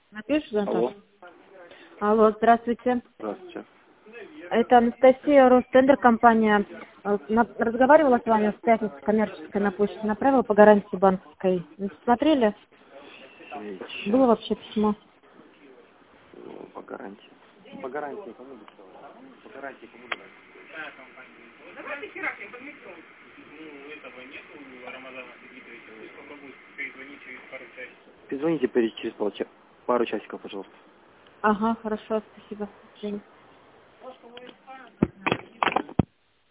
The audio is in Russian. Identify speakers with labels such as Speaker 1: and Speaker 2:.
Speaker 1: Напишешь, Антон?
Speaker 2: Алло.
Speaker 1: Алло, здравствуйте.
Speaker 2: Здравствуйте.
Speaker 1: Это Анастасия, Ростендер, компания. Разговаривала с вами в пятницу, коммерческая на почту, направила по гарантии банковской. Вы смотрели? Было
Speaker 2: Сейчас.
Speaker 1: вообще письмо?
Speaker 2: По гарантии. По гарантии кому бы сказал? По гарантии кому бы дать? Перезвоните через пару часиков, пожалуйста.
Speaker 1: Ага, хорошо, спасибо. До свидания.